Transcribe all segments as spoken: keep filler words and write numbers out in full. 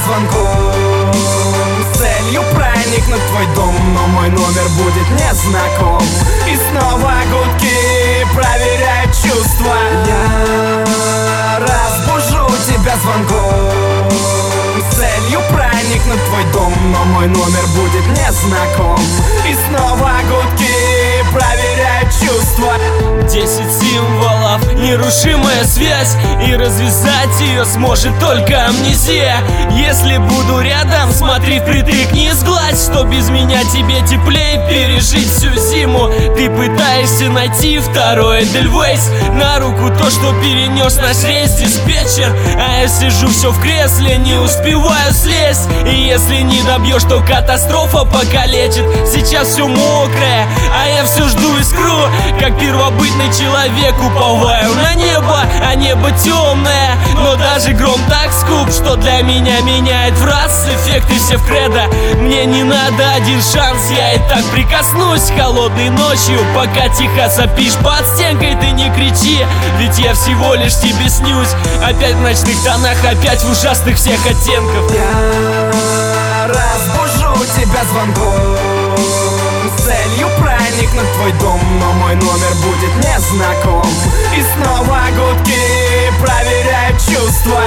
звонком с целью проникнуть в твой дом, но мой номер будет незнаком. И снова гудки проверяют чувства. Я разбужу тебя звонком с целью проникнуть в твой дом, но мой номер будет незнаком. И снова гудки проверяют чувства. Десять символов, нерушимая связь, и развязать ее сможет только амнезия. Если буду рядом, смотри впритык, не сгладь, что без меня тебе теплее пережить всю зиму. Ты пытаешься найти второй Эдельвейс, на руку то, что перенес наш рейс диспетчер. А я сижу все в кресле, не успеваю слезть. И если не добьешь, то катастрофа покалечит. Сейчас все мокрое, а я все жду искру. Как первобытный человек уповаю на небо, а небо темное. Но даже гром так скуп, что для меня меняет в раз эффекты все в кредо. Мне не надо один шанс, я и так прикоснусь холодной ночью. Пока тихо сопишь под стенкой, ты не кричи, ведь я всего лишь тебе снюсь. Опять в ночных тонах, опять в ужасных всех оттенков. Я разбужу тебя звонком с целью проникнуть в твой дом, но мой номер будет незнаком. И снова гудки проверяют чувства.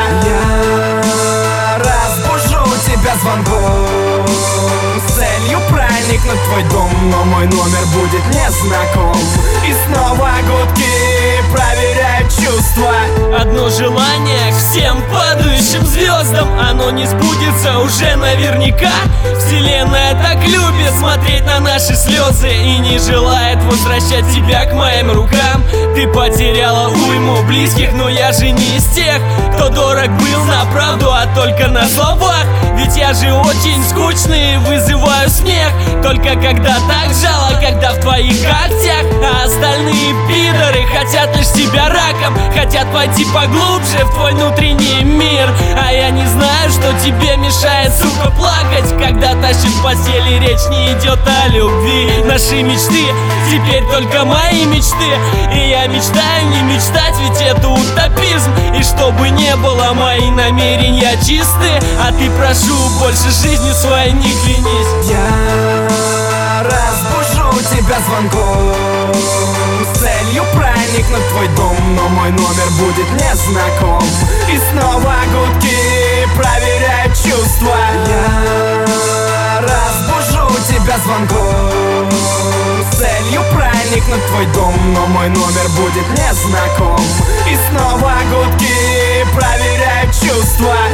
Я разбужу тебя звонком с целью проникнуть в твой дом, но мой номер будет незнаком. И снова гудки проверяют чувства. Одно желание к всем падающим звездам, оно не сбудется уже наверняка. Вселенная так любит смотреть на наши слезы и не желает возвращать тебя к моим рукам. Ты потеряла уйму близких, но я же не из тех, кто дорог был на правду, а только на словах. Ведь я же очень скучный и вызываю смех только когда так жало, когда в твоих когтях. А остальные пидоры хотят лишь тебя раком, хотят войти поглубже в твой внутренний мир. А я не знаю, что тебе мешает, сука, плакать, когда тащит в постели, речь не идет о любви. Наши мечты теперь только мои мечты, и я мечтаю не мечтать, ведь это утопизм. И чтобы не было, мои намерения чисты, а ты, прошу, больше жизни своей не клянись. Я разбужу тебя звонком с целью проникнуть в твой дом, но мой номер будет незнаком. И снова гудки проверяют чувства. Я разбужу тебя звонком с целью проникнуть в твой дом, но мой номер будет незнаком. И снова гудки проверяют чувства.